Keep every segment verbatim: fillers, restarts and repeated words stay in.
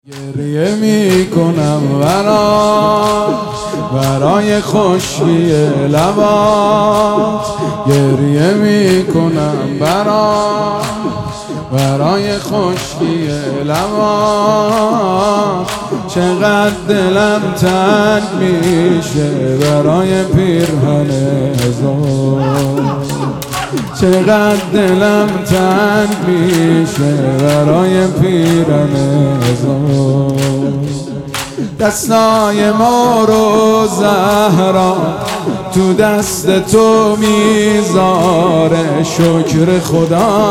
گریه می کنم برات برای خشکی لبات، گریه می کنم برات برای خشکی لبات. چقدر دلم تنگ میشه برای پیرهن هزار، چقدر دلم تنگ میشه برای پیرهن هزار. دستای ما رو زهرا تو دست تو میذاره، شکر خدا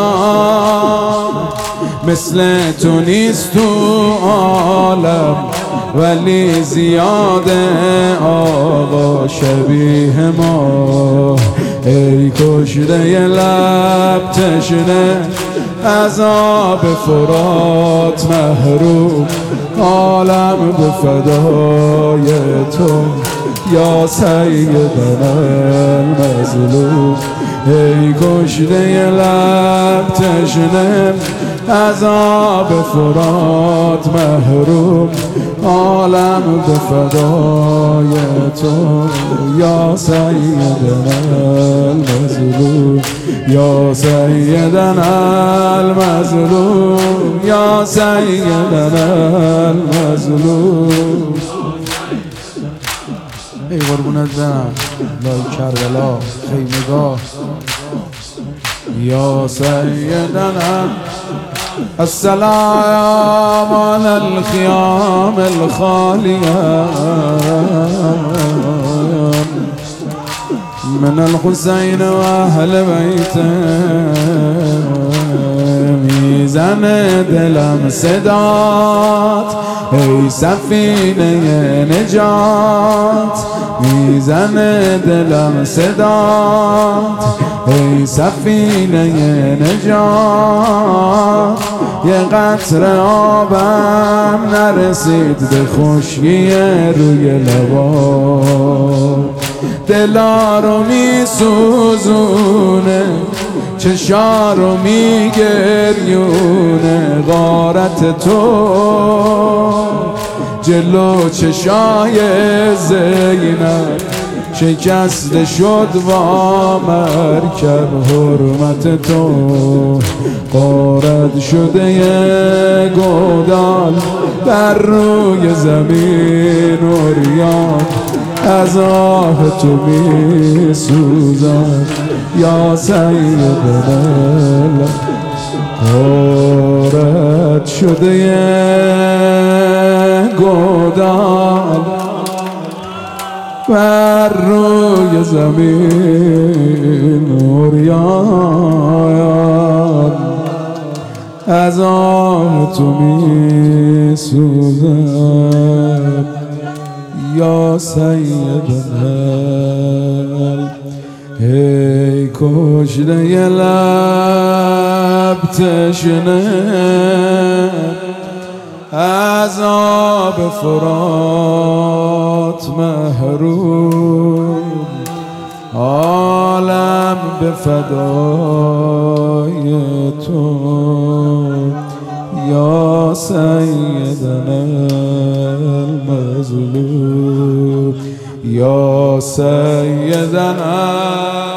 مثل تو نیست تو عالم، ولی زیاده آقا شبیه ما. ای کشته ی لب تشنه از آب فرات محروم، عالم به فدای تو یا سیدنا المظلوم. ای کشته ی لب تشنه از آب فرات محروم، عالم به فدای تو یا سیدنا المظلوم، یا سیدنا المظلوم، یا سیدنا المظلوم. ای قربونت برم لای کربلا خیمگاه، یا سیدنا. السلام على الخيام الخالية من الحسين وأهل بيته. میزن دلم صدات ای سفینه نجات، میزن دلم صدات ای سفینه نجات. یه قطره آبم نرسید به خشکی روی لبات، دلا رو می سوزونه چشا رو می گریونه. غارت تو جلو چشای زینب شکست شد و مرکب. حرمت تو غارت شده ی گودال بر روی زمین عریان، از آه تو می سوزم یا سیدنا. غارت شده ی گودال بر روی زمین عریان، از آن تو می سوزم یا سیدنا. ای کشته ی لب تشنه از آب فرات محروم، عالم به فدای تو یا سیدنا المظلوم، یا سیدنا